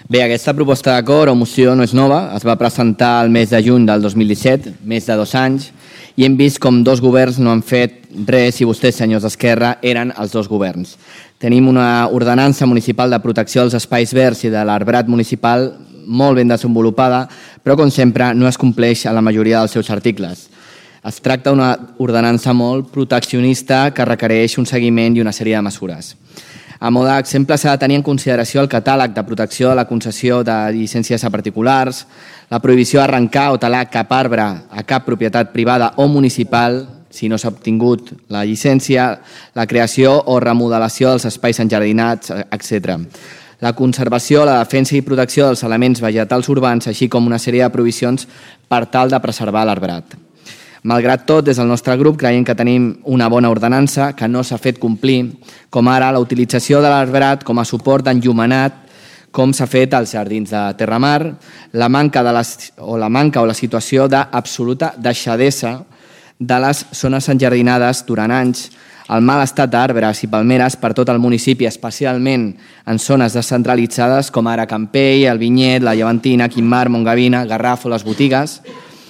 Bé, aquesta proposta d'acord o moció no és nova, es va presentar el mes de juny del 2017, més de 2 anys, i hem vist com 2 governs no han fet res i vostès, senyors d'Esquerra, eren els 2 governs. Tenim una ordenança municipal de protecció dels espais verds i de l'arbrat municipal molt ben desenvolupada, però com sempre no es compleix a la majoria dels seus articles. Es tracta d'una ordenança molt proteccionista que requereix un seguiment i una sèrie de mesures. A mode d'exemple, s'ha de tenir en consideració el catàleg de protecció de la concessió de llicències a particulars, la prohibició d'arrencar o talar cap arbre a cap propietat privada o municipal, si no s'ha obtingut la llicència, la creació o remodelació dels espais enjardinats, etc. La conservació, la defensa i protecció dels elements vegetals urbans, així com una sèrie de prohibicions per tal de preservar l'arbrat. Malgrat tot, des del nostre grup creiem que tenim una bona ordenança que no s'ha fet complir, com ara la utilització de l'arbrat com a suport enllumenat, com s'ha fet als jardins de Terramar, la manca o la situació d'absoluta deixadesa de les zones enjardinades durant anys, el mal estat d'arbres i palmeres per tot el municipi, especialment en zones descentralitzades com ara Campell, el Vinyet, la Llevantina, Quimar, Montgavina, Garraf o les botigues.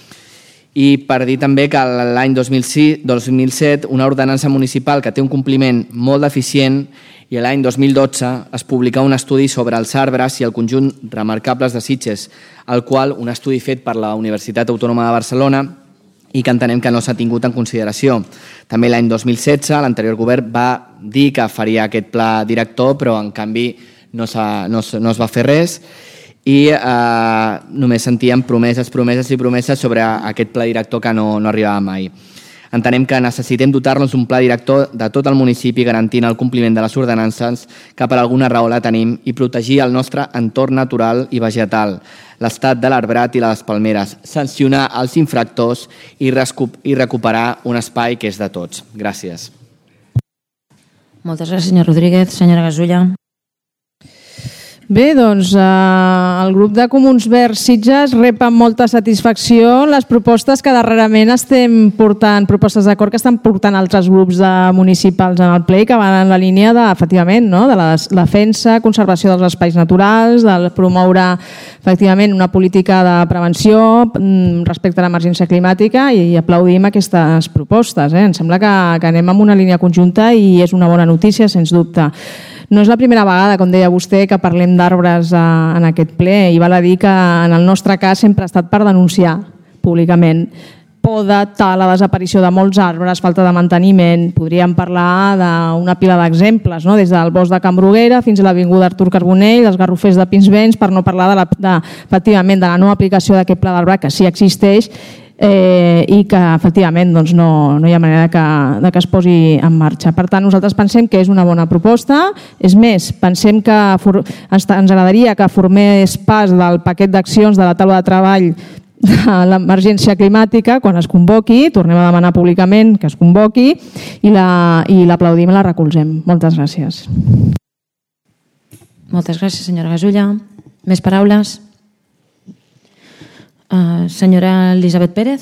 I per dir també que l'any 2007 una ordenança municipal que té un compliment molt deficient i l'any 2012 es publica un estudi sobre els arbres i el conjunt remarcables de Sitges, el qual un estudi fet per la Universitat Autònoma de Barcelona i que entenem que no s'ha tingut en consideració. També l'any 2016 l'anterior govern va dir que faria aquest pla director, però en canvi no es va fer res i només sentíem promeses sobre aquest pla director que no arribava mai. Entenem que necessitem dotar-nos d'un pla director de tot el municipi garantint el compliment de les ordenances que per alguna raó la tenim i protegir el nostre entorn natural i vegetal, l'estat de l'arbrat i les palmeres, sancionar els infractors i recuperar un espai que és de tots. Gràcies. Moltes gràcies, senyor Rodríguez. Senyora Gasulla. Bé, doncs el grup de Comuns Verds Sitges rep amb molta satisfacció les propostes que darrerament estem portant, propostes d'acord que estan portant altres grups municipals en el ple que van en la línia efectivament, de la defensa, conservació dels espais naturals, de promoure efectivament una política de prevenció respecte a l'emergència climàtica i aplaudim aquestes propostes. Em sembla que anem en una línia conjunta i és una bona notícia, sens dubte. No és la primera vegada, com deia vostè, que parlem d'arbres en aquest ple i val a dir que en el nostre cas sempre ha estat per denunciar públicament poda, tala, desaparició de molts arbres, falta de manteniment. Podríem parlar d'una pila d'exemples, des del bosc de Can Bruguera fins a l'avinguda Artur Carbonell, els garrofers de Pinsbens, per no parlar efectivament de la no aplicació d'aquest pla d'arbrat que sí existeix i que efectivament no hi ha manera que es posi en marxa. Per tant, nosaltres pensem que és una bona proposta. És més, pensem que ens agradaria que formés part del paquet d'accions de la taula de treball de l'emergència climàtica quan es convoqui. Tornem a demanar públicament que es convoqui i l'aplaudim i la recolzem. Moltes gràcies. Moltes gràcies, senyora Gasulla. Més paraules? Senyora Elisabet Pérez.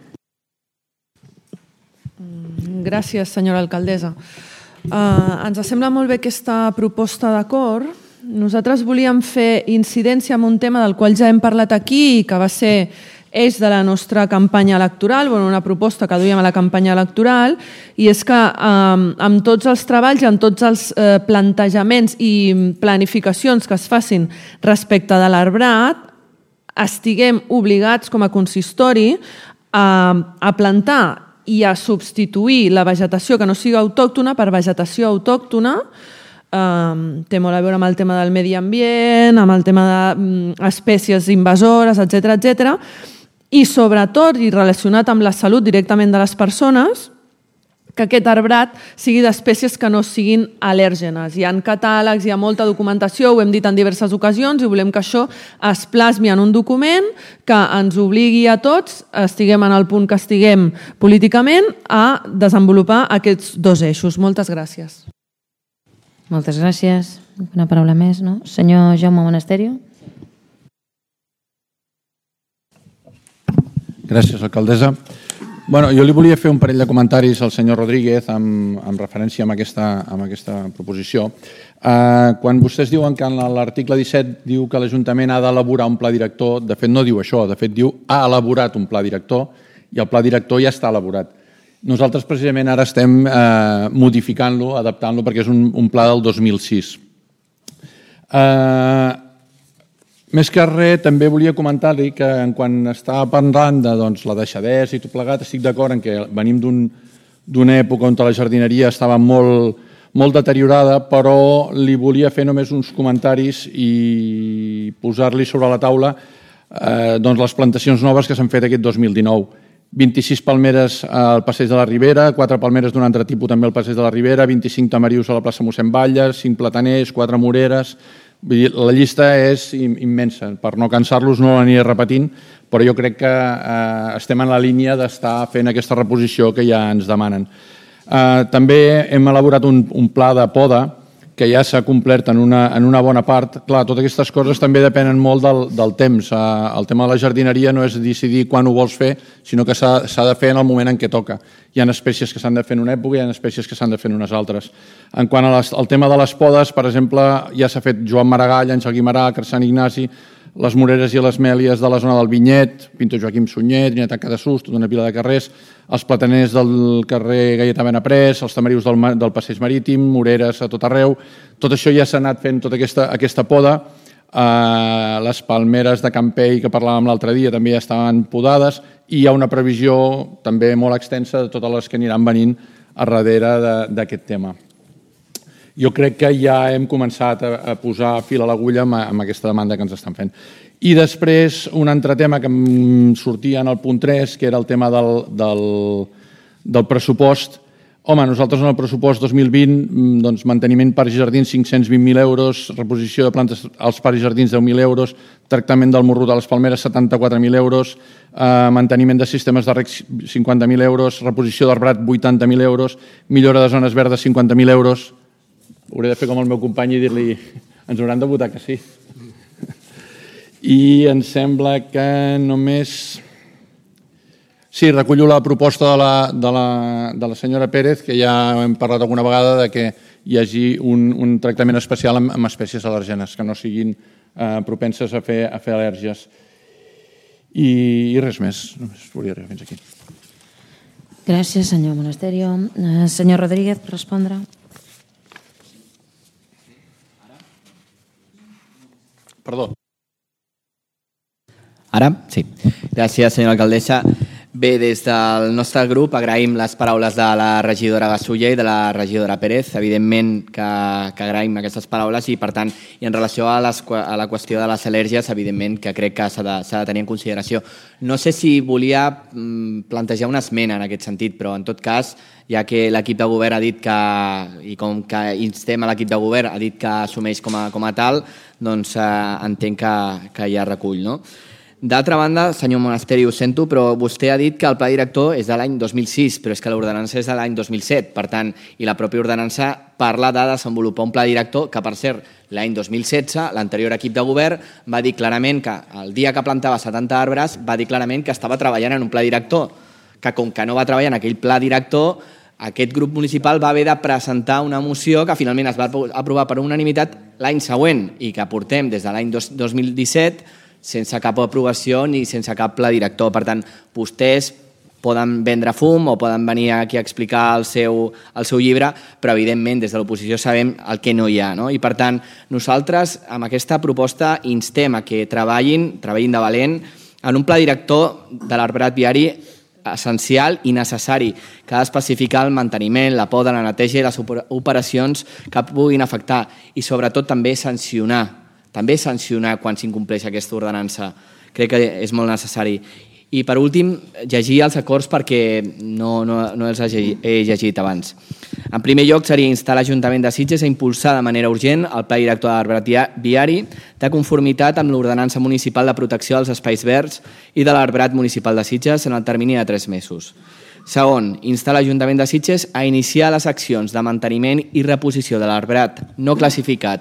Gràcies, senyora alcaldessa. Ens sembla molt bé aquesta proposta d'acord. Nosaltres volíem fer incidència en un tema del qual ja hem parlat aquí i que va ser eix de la nostra campanya electoral, una proposta que duíem a la campanya electoral, i és que amb tots els treballs i amb tots els plantejaments i planificacions que es facin respecte de l'arbrat, estiguem obligats com a consistori a plantar i a substituir la vegetació que no sigui autòctona per vegetació autòctona. Té molt a veure amb el tema del medi ambient, amb el tema d'espècies invasores, etc. I sobretot, i relacionat amb la salut directament de les persones, que aquest arbrat sigui d'espècies que no siguin al·lèrgenes. Hi ha catàlegs, hi ha molta documentació, ho hem dit en diverses ocasions, i volem que això es plasmi en un document que ens obligui a tots, estiguem en el punt que estiguem políticament, a desenvolupar aquests 2 eixos. Moltes gràcies. Moltes gràcies. Una paraula més, no? Senyor Jaume Monasterio. Gràcies, alcaldessa. Bueno, jo li volia fer un parell de comentaris al senyor Rodríguez en referència amb aquesta proposició. Quan vostès diuen que en l'article 17 diu que l'Ajuntament ha d'elaborar un pla director, de fet no diu això, de fet diu ha elaborat un pla director i el pla director ja està elaborat. Nosaltres precisament ara estem modificant-lo, adaptant-lo, perquè és un pla del 2006. Més que res, també volia comentar-li que quan estava parlant de la deixadesa i tot plegat, estic d'acord en que venim d'una època on la jardineria estava molt deteriorada, però li volia fer només uns comentaris i posar-li sobre la taula les plantacions noves que s'han fet aquest 2019. 26 palmeres al Passeig de la Ribera, 4 palmeres d'un altre tipus també al Passeig de la Ribera, 25 tamarius a la plaça Mossèn Batlles, 5 plataners, 4 moreres. La llista és immensa. Per no cansar-los no l'aniré repetint, però jo crec que estem en la línia d'estar fent aquesta reposició que ja ens demanen. També hem elaborat un pla de poda que ja s'ha complert en una bona part. Clar, totes aquestes coses també depenen molt del temps. El tema de la jardineria no és decidir quan ho vols fer, sinó que s'ha de fer en el moment en què toca. Hi ha espècies que s'han de fer en una època i hi ha espècies que s'han de fer en unes altres. En quant al tema de les podes, per exemple, ja s'ha fet Joan Maragall, Àngel Guimarà, Sant Ignasi, les moreres i les mèlies de la zona del Vinyet, Pintor Joaquim Sunyer, Trinitat Cadessús, tota una pila de carrers, els plataners del carrer Gaietà Benaprés, els tamarius del Passeig Marítim, moreres a tot arreu. Tot això ja s'ha anat fent, tota aquesta poda. Les palmeres de Campell, que parlàvem l'altre dia, també ja estaven podades i hi ha una previsió també molt extensa de totes les que aniran venint a darrere d'aquest tema. Jo crec que ja hem començat a posar fil a l'agulla amb aquesta demanda que ens estan fent. I després, un altre tema que em sortia en el punt 3, que era el tema del pressupost. Home, nosaltres en el pressupost 2020, manteniment parcs i jardins 520.000 euros, reposició de plantes als parcs i jardins 10.000 euros, tractament del morrut a les palmeres 74.000 euros, manteniment de sistemes de reg 50.000 euros, reposició d'arbrat 80.000 euros, millora de zones verdes 50.000 euros. Hauré de fer com el meu company i dir-li ens hauran de votar que sí. I em sembla que només... Sí, recullo la proposta de la senyora Pérez, que ja hem parlat alguna vegada, de que hi hagi un tractament especial amb espècies al·lèrgenes, que no siguin propenses a fer al·lèrgies. I res més. Només volia arribar fins aquí. Gràcies, senyor Monasterio. Senyor Rodríguez, per respondre. Perdó. Ara? Sí. Gràcies, senyora alcaldessa. Bé, des del nostre grup agraïm les paraules de la regidora Gasulla i de la regidora Pérez. Evidentment que agraïm aquestes paraules i, per tant, i en relació a la qüestió de les al·lèrgies, evidentment que crec que s'ha de tenir en consideració. No sé si volia plantejar una esmena en aquest sentit, però en tot cas, ja que l'equip de govern ha dit que, i com que instem a l'equip de govern, ha dit que assumeix com a tal, doncs entenc que ja recull, no? D'altra banda, senyor Monasteri, ho sento, però vostè ha dit que el pla director és de l'any 2006, però és que l'ordenança és de l'any 2007, per tant, i la pròpia ordenança parla de desenvolupar un pla director que, per cert, l'any 2016, l'anterior equip de govern va dir clarament que el dia que plantava 70 arbres va dir clarament que estava treballant en un pla director, que com que no va treballar en aquell pla director, aquest grup municipal va haver de presentar una moció que finalment es va aprovar per unanimitat l'any següent i que portem des de l'any 2017 sense cap aprovació ni sense cap pla director. Per tant, vostès poden vendre fum o poden venir aquí a explicar el seu llibre, però evidentment des de l'oposició sabem el que no hi ha. I per tant, nosaltres amb aquesta proposta instem a que treballin de valent en un pla director de l'arbrat viari essencial i necessari, que ha d'especificar el manteniment, la poda, la neteja i les operacions que puguin afectar i sobretot també sancionar quan s'incompleix aquesta ordenança. Crec que és molt necessari. I per últim, llegir els acords perquè no els he llegit abans. En primer lloc, seria instar l'Ajuntament de Sitges a impulsar de manera urgent el Pla Director de l'Arbrat Viari de conformitat amb l'Ordenança Municipal de Protecció dels Espais Verds i de l'Arbrat Municipal de Sitges en el termini de 3 mesos. Segon, instar l'Ajuntament de Sitges a iniciar les accions de manteniment i reposició de l'arbrat no classificat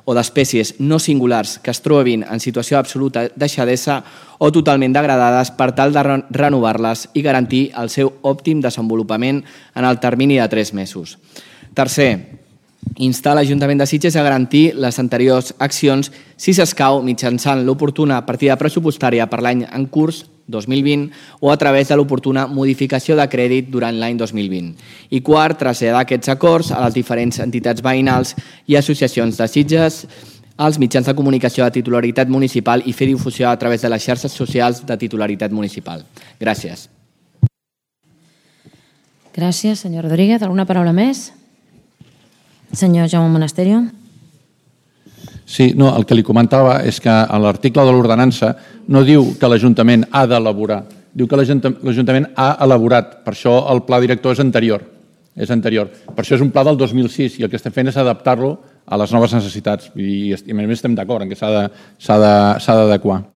o d'espècies no singulars que es trobin en situació absoluta deixadesa o totalment degradades per tal de renovar-les i garantir el seu òptim desenvolupament en el termini de 3 mesos. Tercer, instar l'Ajuntament de Sitges a garantir les anteriors accions si s'escau mitjançant l'oportuna partida pressupostària per l'any en curs 2020 o a través de l'oportuna modificació de crèdit durant l'any 2020. I quart, traslladar aquests acords a les diferents entitats veïnals i associacions de Sitges, als mitjans de comunicació de titularitat municipal i fer difusió a través de les xarxes socials de titularitat municipal. Gràcies. Gràcies, senyor Rodríguez. Alguna paraula més? Senyor Jaume Monasterio. Sí, no, el que li comentava és que a l'article de l'ordenança no diu que l'Ajuntament ha d'elaborar, diu que l'Ajuntament ha elaborat. Per això el pla director és anterior. Per això és un pla del 2006 i el que estem fent és adaptar-lo a les noves necessitats. I a més estem d'acord en que s'ha d'adequar.